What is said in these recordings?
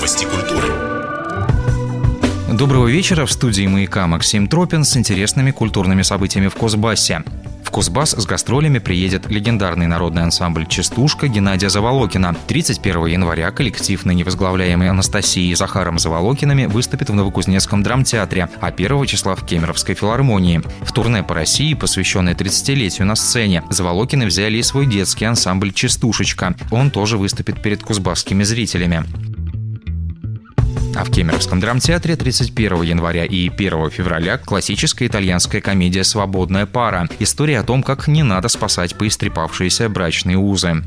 Новости культуры. Доброго вечера. В студии «Маяка» Максим Тропин с интересными культурными событиями в Кузбассе. В Кузбасс с гастролями приедет легендарный народный ансамбль «Частушка» Геннадия Заволокина. 31 января коллектив, ныне возглавляемый Анастасией и Захаром Заволокинами, выступит в Новокузнецком драмтеатре, а 1 числа в Кемеровской филармонии. В турне по России, посвященное 30-летию на сцене, Заволокины взяли и свой детский ансамбль «Частушечка». Он тоже выступит перед кузбасскими зрителями. А в Кемеровском драмтеатре 31 января и 1 февраля классическая итальянская комедия «Свободная пара». История о том, как не надо спасать поистрепавшиеся брачные узы.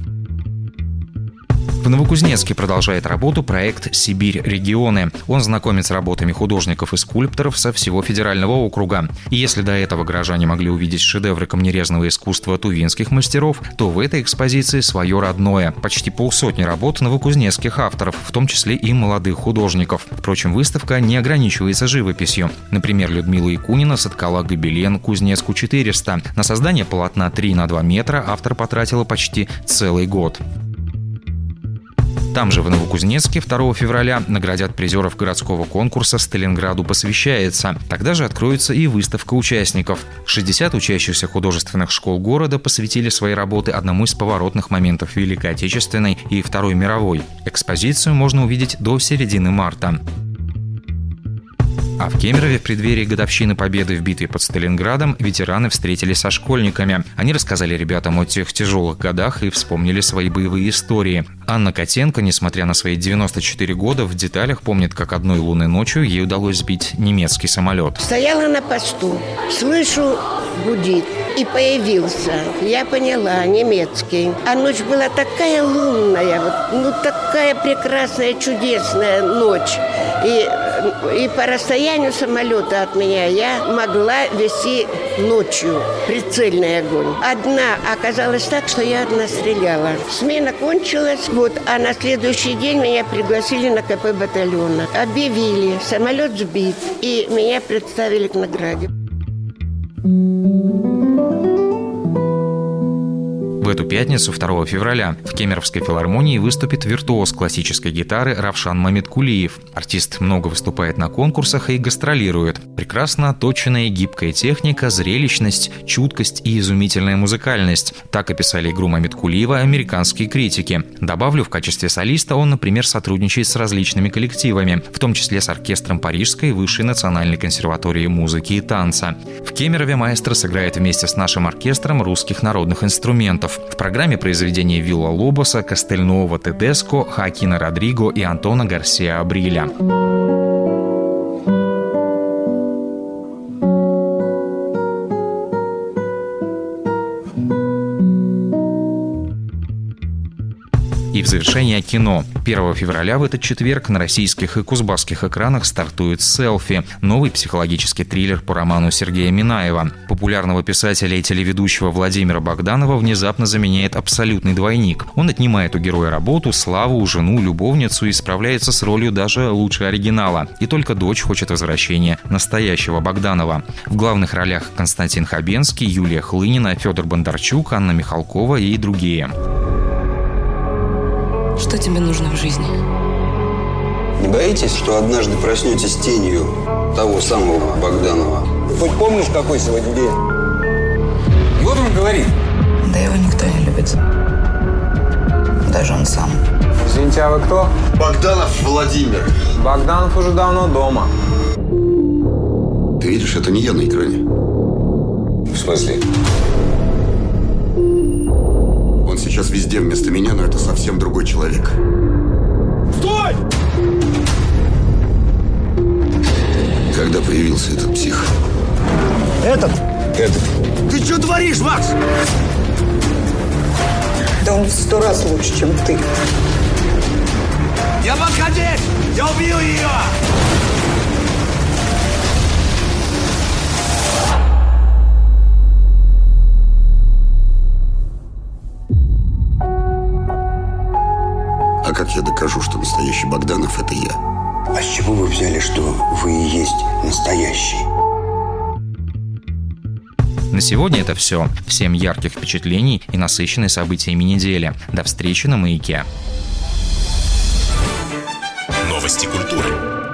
В Новокузнецке продолжает работу проект «Сибирь. Регионы». Он знакомит с работами художников и скульпторов со всего федерального округа. И если до этого горожане могли увидеть шедевры камнерезного искусства тувинских мастеров, то в этой экспозиции свое родное. Почти полсотни работ новокузнецких авторов, в том числе и молодых художников. Впрочем, выставка не ограничивается живописью. Например, Людмила Якунина соткала гобелен «Кузнецку 400». На создание полотна 3 на 2 метра автор потратила почти целый год. Там же, в Новокузнецке, 2 февраля наградят призеров городского конкурса «Сталинграду посвящается». Тогда же откроется и выставка участников. 60 учащихся художественных школ города посвятили свои работы одному из поворотных моментов Великой Отечественной и Второй мировой. Экспозицию можно увидеть до середины марта. А в Кемерове в преддверии годовщины победы в битве под Сталинградом ветераны встретились со школьниками. Они рассказали ребятам о тех тяжелых годах и вспомнили свои боевые истории. Анна Котенко, несмотря на свои 94 года, в деталях помнит, как одной лунной ночью ей удалось сбить немецкий самолет. Стояла на посту, слышу, гудит. И появился, я поняла, немецкий. А ночь была такая лунная, такая прекрасная, чудесная ночь. И по расстоянию самолета от меня я могла вести ночью прицельный огонь. Одна оказалась так, что я одна стреляла. Смена кончилась, а на следующий день меня пригласили на КП батальона. Объявили, самолет сбит, и меня представили к награде. В эту пятницу, 2 февраля, в Кемеровской филармонии выступит виртуоз классической гитары Равшан Мамедкулиев. Артист много выступает на конкурсах и гастролирует. Прекрасно отточенная и гибкая техника, зрелищность, чуткость и изумительная музыкальность. Так описали игру Мамедкулиева американские критики. Добавлю, в качестве солиста он, например, сотрудничает с различными коллективами, в том числе с оркестром Парижской Высшей национальной консерватории музыки и танца. В Кемерове маэстро сыграет вместе с нашим оркестром русских народных инструментов. В программе произведения Вилла Лобоса, Кастельнуова Тедеско, Хоакина Родриго и Антона Гарсиа Абриля. И в завершение кино. 1 февраля в этот четверг на российских и кузбасских экранах стартует «Селфи» – новый психологический триллер по роману Сергея Минаева. Популярного писателя и телеведущего Владимира Богданова внезапно заменяет абсолютный двойник. Он отнимает у героя работу, славу, жену, любовницу и справляется с ролью даже лучше оригинала. И только дочь хочет возвращения настоящего Богданова. В главных ролях Константин Хабенский, Юлия Хлынина, Федор Бондарчук, Анна Михалкова и другие. Что тебе нужно в жизни? Не боитесь, что однажды проснетесь тенью того самого Богданова? Хоть помнишь, какой сегодня день? Вот он говорит. Да его никто не любит. Даже он сам. Извините, а вы кто? Богданов Владимир. Богданов уже давно дома. Ты видишь, это не я на экране. В смысле? Он сейчас везде вместо меня, но это совсем другой человек. Стой! Когда появился этот псих? Этот. Ты что творишь, Макс? Да он в 100 раз лучше, чем ты. Я подходить! Я убью ее! А как я докажу, что настоящий Богданов – это я? А с чего вы взяли, что вы и есть настоящий? На сегодня это все. Всем ярких впечатлений и насыщенной событиями недели. До встречи на «Маяке». Новости культуры.